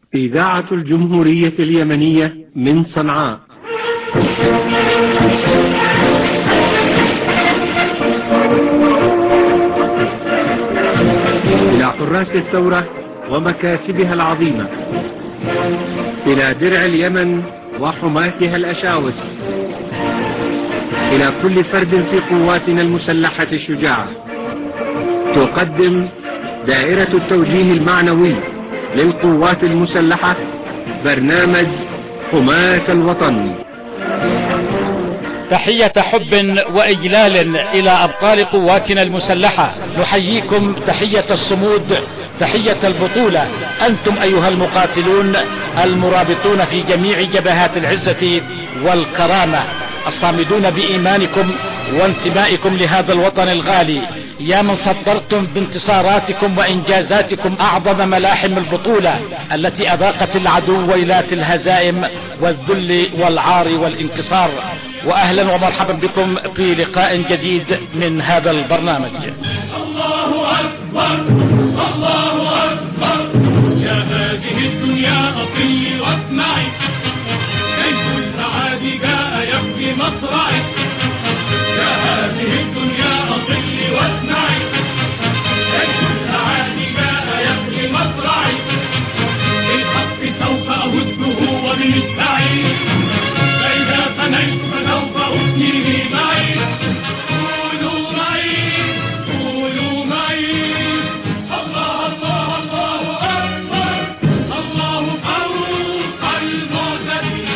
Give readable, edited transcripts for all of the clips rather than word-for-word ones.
إذاعة الجمهورية اليمنية من صنعاء. إلى حراس الثورة ومكاسبها العظيمة، إلى درع اليمن وحماتها الأشاوس، إلى كل فرد في قواتنا المسلحة الشجاعة، تقدم دائرة التوجيه المعنوي للقوات المسلحة برنامج حماة الوطن. تحية حب وإجلال إلى أبطال قواتنا المسلحة، نحييكم تحية الصمود، تحية البطولة. أنتم أيها المقاتلون المرابطون في جميع جبهات العزة والكرامة، الصامدون بإيمانكم وانتمائكم لهذا الوطن الغالي، يا من صدرتم بانتصاراتكم وإنجازاتكم أعظم ملاحم البطولة التي أذاقت العدو ويلات الهزائم والذل والعار والانكسار. وأهلا ومرحبا بكم في لقاء جديد من هذا البرنامج. الله أكبر الله أكبر، يا هذه الدنيا أطلي واسمعي، كيف الأعادي جاء يبكي مصرعي، يا هذه الدنيا أطلي واسمعي، كيف الأعادي جاء يبكي مصرعي، بالحق سوف أهده وبالسعي، فإذا فنيت فسوف أثنيه معي، قولوا معي قولوا معي، الله الله الله أكبر، الله فوق المعتدين.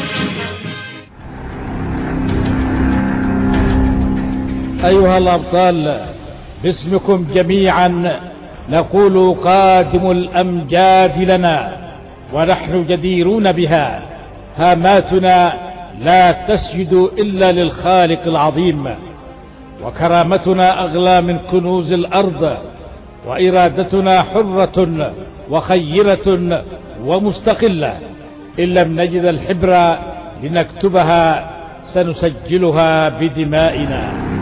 أيها الأبطال، باسمكم جميعا نقول قادم الأمجاد لنا ونحن جديرون بها، هاماتنا لا تسجد إلا للخالق العظيم، وكرامتنا أغلى من كنوز الأرض، وإرادتنا حرة وخيرة ومستقلة. إن لم نجد الحبر لنكتبها سنسجلها بدمائنا.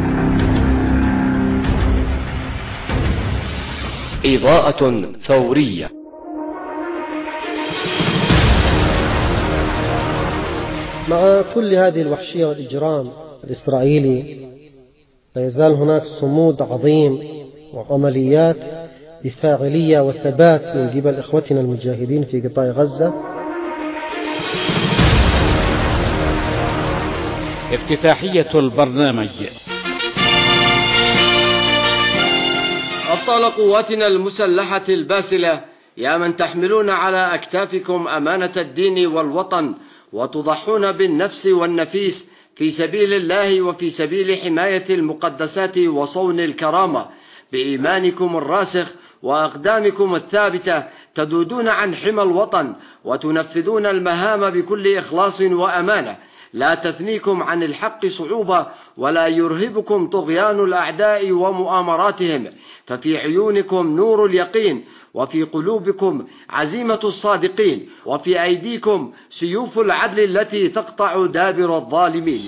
إضاءة ثورية. مع كل هذه الوحشية والإجرام الإسرائيلي، لا يزال هناك صمود عظيم وعمليات بفاعلية وثبات من قبل إخوتنا المجاهدين في قطاع غزة. افتتاحية البرنامج. أبطال قواتنا المسلحة الباسلة، يا من تحملون على أكتافكم أمانة الدين والوطن، وتضحون بالنفس والنفيس في سبيل الله وفي سبيل حماية المقدسات وصون الكرامة، بإيمانكم الراسخ وأقدامكم الثابتة تدودون عن حمى الوطن وتنفذون المهام بكل إخلاص وأمانة، لا تثنيكم عن الحق صعوبة ولا يرهبكم طغيان الأعداء ومؤامراتهم، ففي عيونكم نور اليقين، وفي قلوبكم عزيمة الصادقين، وفي أيديكم سيوف العدل التي تقطع دابر الظالمين.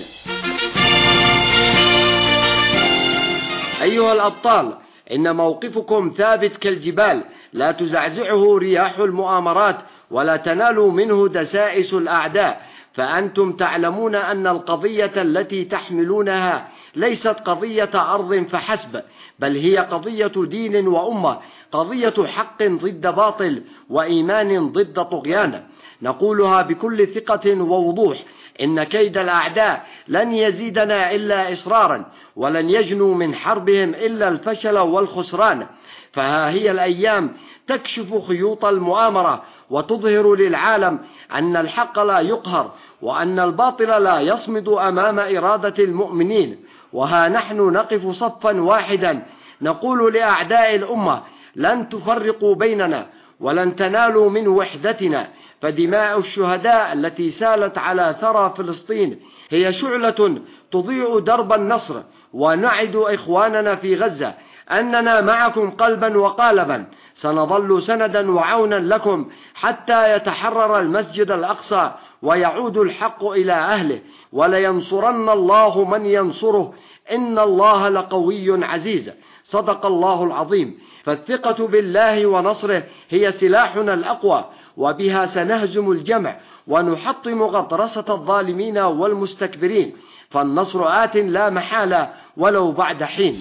أيها الأبطال، إن موقفكم ثابت كالجبال، لا تزعزعه رياح المؤامرات ولا تنال منه دسائس الأعداء، فأنتم تعلمون أن القضية التي تحملونها ليست قضية أرض فحسب، بل هي قضية دين وأمة، قضية حق ضد باطل وإيمان ضد طغيان. نقولها بكل ثقة ووضوح: إن كيد الأعداء لن يزيدنا إلا إصرارا، ولن يجنوا من حربهم إلا الفشل والخسران. فها هي الأيام تكشف خيوط المؤامرة وتظهر للعالم أن الحق لا يقهر، وأن الباطل لا يصمد أمام إرادة المؤمنين. وها نحن نقف صفا واحدا نقول لأعداء الأمة: لن تفرقوا بيننا ولن تنالوا من وحدتنا، فدماء الشهداء التي سالت على ثرى فلسطين هي شعلة تضيء درب النصر. ونعد إخواننا في غزة أننا معكم قلبا وقالبا، سنظل سندا وعونا لكم حتى يتحرر المسجد الأقصى ويعود الحق إلى أهله، ولينصرن الله من ينصره، إن الله لقوي عزيز. صدق الله العظيم. فالثقة بالله ونصره هي سلاحنا الأقوى، وبها سنهزم الجمع ونحطم غطرسة الظالمين والمستكبرين، فالنصر آت لا محالة ولو بعد حين.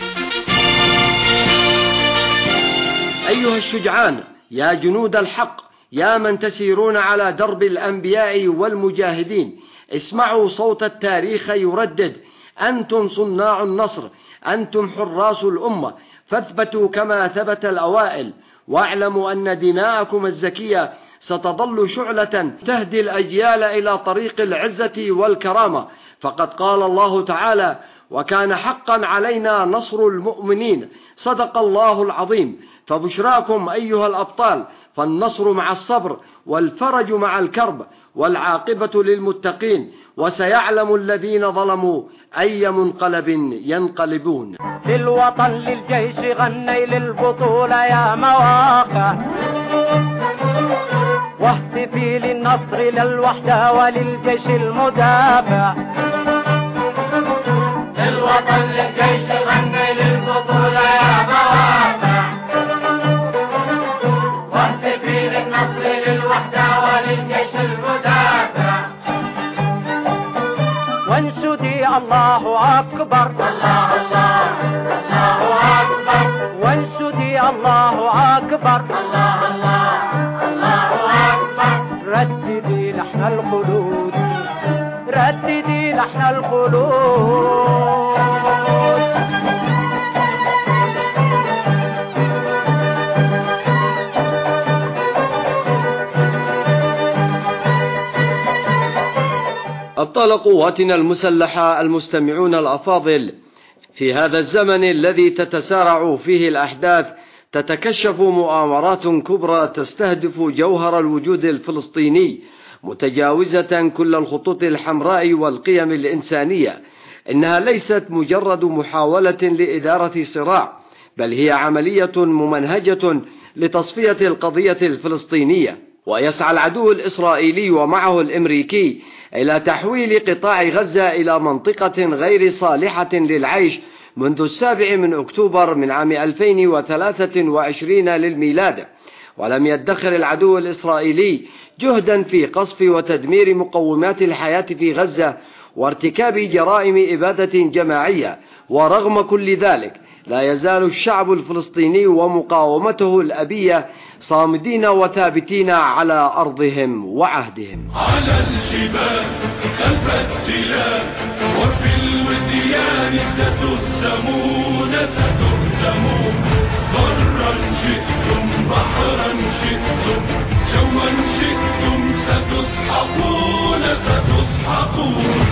أيها الشجعان، يا جنود الحق، يا من تسيرون على درب الأنبياء والمجاهدين، اسمعوا صوت التاريخ يردد: أنتم صناع النصر، أنتم حراس الأمة، فاثبتوا كما ثبت الأوائل، واعلموا أن دماءكم الزكية ستظل شعلة تهدي الأجيال إلى طريق العزة والكرامة، فقد قال الله تعالى: وكان حقا علينا نصر المؤمنين. صدق الله العظيم. فبشراكم أيها الأبطال، فالنصر مع الصبر والفرج مع الكرب والعاقبة للمتقين، وسيعلم الذين ظلموا أي منقلب ينقلبون. للوطن للجيش غني للبطولة يا مواقع، واهتفي للنصر للوحدة وللجيش المدافع. للوطن للجيش غني للبطولة يا مواقع، واهتفي للنصر للوحدة وللجيش المدافع. وانشدي الله أكبر، الله الله الله أكبر، وانشدي الله أكبر، الله الله الله أكبر. رددي لحن الخلود، رددي لحن الخلود. أبطال قواتنا المسلحة المستمعون الأفاضل، في هذا الزمن الذي تتسارع فيه الأحداث تتكشف مؤامرات كبرى تستهدف جوهر الوجود الفلسطيني، متجاوزة كل الخطوط الحمراء والقيم الإنسانية. إنها ليست مجرد محاولة لإدارة صراع، بل هي عملية ممنهجة لتصفية القضية الفلسطينية. ويسعى العدو الإسرائيلي ومعه الأمريكي إلى تحويل قطاع غزة إلى منطقة غير صالحة للعيش منذ 7 أكتوبر من عام 2023 للميلاد. ولم يدخر العدو الإسرائيلي جهدا في قصف وتدمير مقومات الحياة في غزة وارتكاب جرائم إبادة جماعية. ورغم كل ذلك لا يزال الشعب الفلسطيني ومقاومته الأبية صامدين وثابتين على أرضهم وعهدهم. على الجبال خلف التلال وفي الوديان ستهزمون ستهزمون. برا شئتم بحرا شئتم جوا شئتم ستسحقون ستسحقون.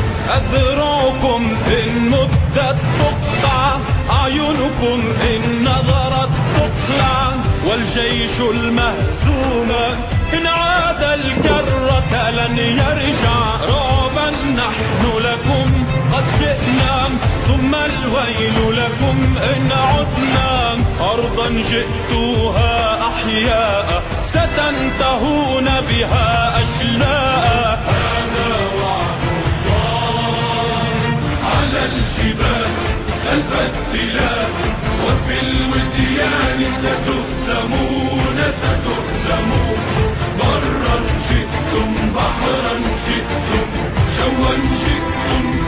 أذرعكم إن مدت تقطع، أعينكم إن نظرت تقلع، والجيش المهزوم إن عاد الكرة لن يرجع. رعبا نحن لكم قد جئنا، ثم الويل لكم إن عدنا. أرضا جئتوها أحياء ستنتهون بها أشلاء. هذا وعد الله على الجبال خلف التلال وفي الوديان ستهزمون ستهزمون. برا شئتم بحرا شئتم جوا شئتم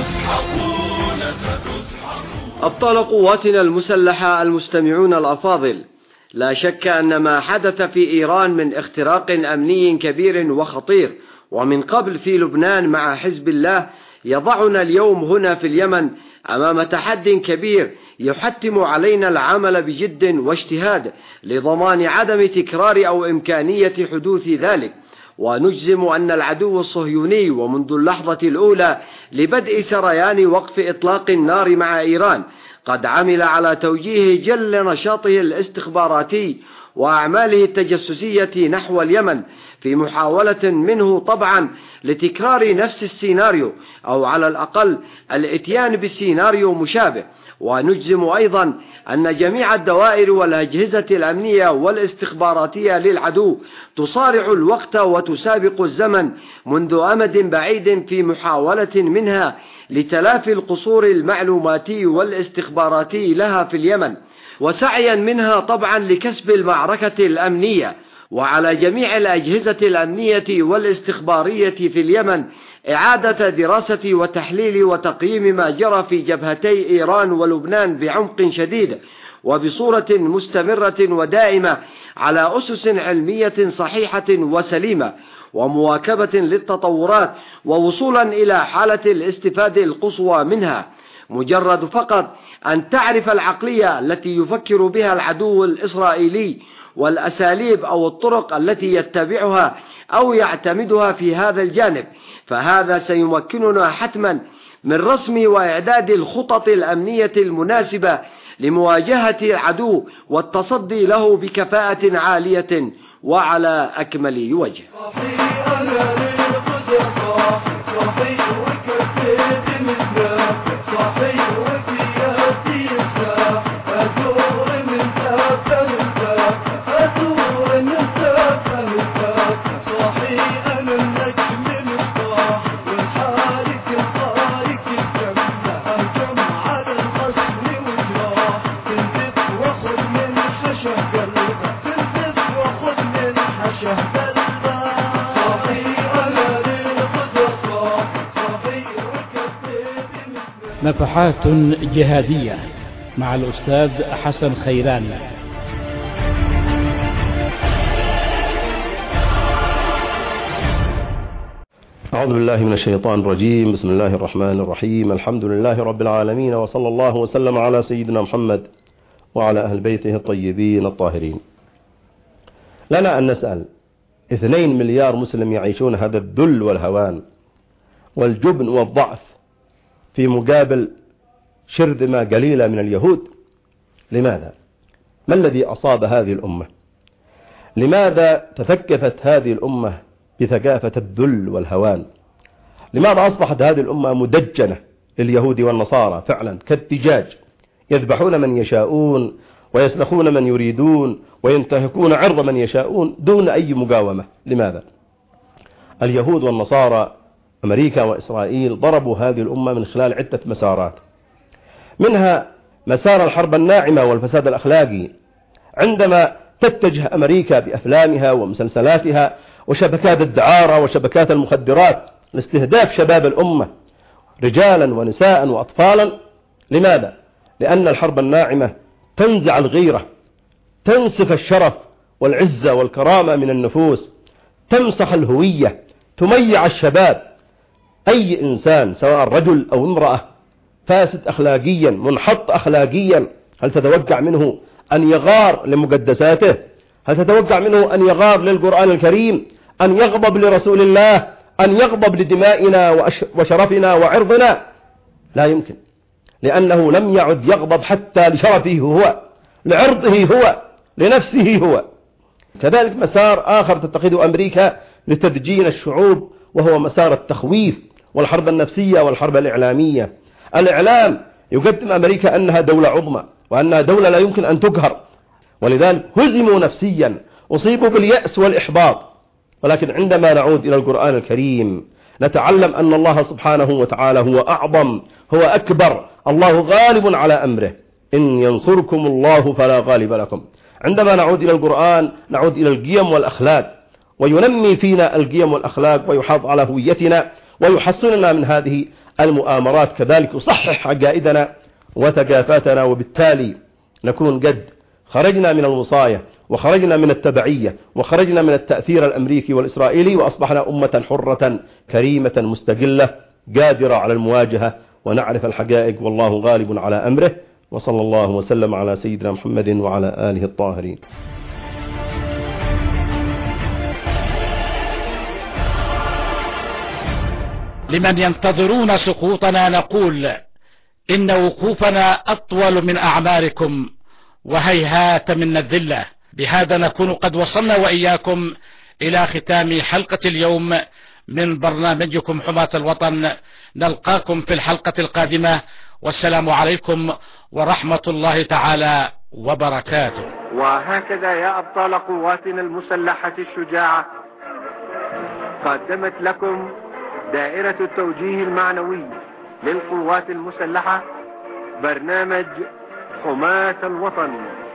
ستسحقون ستسحقون. أبطال قواتنا المسلحة المستمعون الأفاضل، لا شك أن ما حدث في إيران من اختراق أمني كبير وخطير، ومن قبل في لبنان مع حزب الله، يضعنا اليوم هنا في اليمن أمام تحد كبير يحتم علينا العمل بجد واجتهاد لضمان عدم تكرار أو إمكانية حدوث ذلك. ونجزم أن العدو الصهيوني ومنذ اللحظة الأولى لبدء سريان وقف إطلاق النار مع إيران قد عمل على توجيه جل نشاطه الاستخباراتي وأعماله التجسسية نحو اليمن، في محاولة منه طبعا لتكرار نفس السيناريو أو على الأقل الاتيان بالسيناريو مشابه. ونجزم أيضا أن جميع الدوائر والأجهزة الأمنية والاستخباراتية للعدو تصارع الوقت وتسابق الزمن منذ أمد بعيد في محاولة منها لتلافي القصور المعلوماتي والاستخباراتي لها في اليمن، وسعيا منها طبعا لكسب المعركة الأمنية. وعلى جميع الأجهزة الأمنية والاستخبارية في اليمن إعادة دراسة وتحليل وتقييم ما جرى في جبهتي إيران ولبنان بعمق شديد وبصورة مستمرة ودائمة على أسس علمية صحيحة وسليمة، ومواكبة للتطورات ووصولا إلى حالة الاستفادة القصوى منها. مجرد فقط أن تعرف العقلية التي يفكر بها العدو الإسرائيلي والأساليب أو الطرق التي يتبعها أو يعتمدها في هذا الجانب، فهذا سيمكننا حتما من رسم وإعداد الخطط الأمنية المناسبة لمواجهة العدو والتصدي له بكفاءة عالية وعلى أكمل وجه. نفحات جهادية مع الأستاذ حسن خيراني. أعوذ بالله من الشيطان الرجيم. بسم الله الرحمن الرحيم. الحمد لله رب العالمين، وصلى الله وسلم على سيدنا محمد وعلى أهل بيته الطيبين الطاهرين. لنا أن نسأل 2 مليار مسلم يعيشون هذا الذل والهوان والجبن والضعف في مقابل شرذمة قليلة من اليهود. لماذا؟ ما الذي أصاب هذه الأمة؟ لماذا تثقفت هذه الأمة بثقافة الذل والهوان؟ لماذا أصبحت هذه الأمة مدجنة لليهود والنصارى فعلا كالدجاج، يذبحون من يشاءون ويسلخون من يريدون وينتهكون عرض من يشاءون دون أي مقاومة؟ لماذا؟ اليهود والنصارى أمريكا وإسرائيل ضربوا هذه الأمة من خلال عدة مسارات، منها مسار الحرب الناعمة والفساد الأخلاقي، عندما تتجه أمريكا بأفلامها ومسلسلاتها وشبكات الدعارة وشبكات المخدرات لاستهداف شباب الأمة رجالا ونساء وأطفالا. لماذا؟ لأن الحرب الناعمة تنزع الغيرة، تنسف الشرف والعزة والكرامة من النفوس، تمسح الهوية، تميع الشباب. أي إنسان سواء رجل أو امرأة فاسد أخلاقيا منحط أخلاقيا، هل تتوقع منه أن يغار لمقدساته؟ هل تتوقع منه أن يغار للقرآن الكريم؟ أن يغضب لرسول الله؟ أن يغضب لدمائنا وشرفنا وعرضنا؟ لا يمكن، لأنه لم يعد يغضب حتى لشرفه هو، لعرضه هو، لنفسه هو. كذلك مسار آخر تتخذه أمريكا لتدجين الشعوب، وهو مسار التخويف والحرب النفسية والحرب الإعلامية. الإعلام يقدم أمريكا أنها دولة عظمى وأنها دولة لا يمكن أن تقهر، ولذلك هزموا نفسيا، أصيبوا باليأس والإحباط. ولكن عندما نعود إلى القرآن الكريم نتعلم أن الله سبحانه وتعالى هو أعظم، هو أكبر، الله غالب على أمره، إن ينصركم الله فلا غالب لكم. عندما نعود إلى القرآن نعود إلى القيم والأخلاق، وينمي فينا القيم والأخلاق ويحافظ على هويتنا ويحصننا من هذه المؤامرات، كذلك يصحح عقائدنا وثقافاتنا، وبالتالي نكون قد خرجنا من الوصاية وخرجنا من التبعية وخرجنا من التأثير الأمريكي والإسرائيلي، وأصبحنا أمة حرة كريمة مستقلة قادرة على المواجهة ونعرف الحقائق، والله غالب على أمره. وصلى الله وسلم على سيدنا محمد وعلى آله الطاهرين. لمن ينتظرون سقوطنا نقول إن وقوفنا أطول من أعماركم وهيهات من الذلة. بهذا نكون قد وصلنا وإياكم إلى ختام حلقة اليوم من برنامجكم حماة الوطن. نلقاكم في الحلقة القادمة، والسلام عليكم ورحمة الله تعالى وبركاته. وهكذا يا أبطال قواتنا المسلحة الشجاعة قدمت لكم دائرة التوجيه المعنوي للقوات المسلحة برنامج حماة الوطن.